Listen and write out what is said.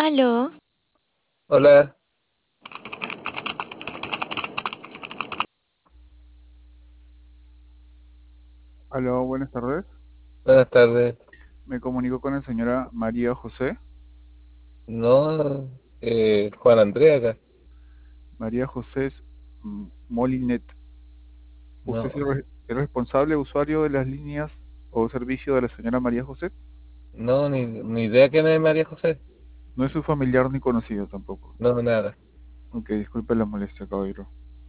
Aló, Hola, Aló, buenas tardes. buenas tardes. Me comunico con la señora María José. No, Juan Andrea acá. María José Molinet. ¿Usted es No, el responsable usuario de las líneas o servicio de la señora María José? no, ni idea quién es María José. No es su familiar ni conocido tampoco. No, nada. Ok, disculpe la molestia, caballero.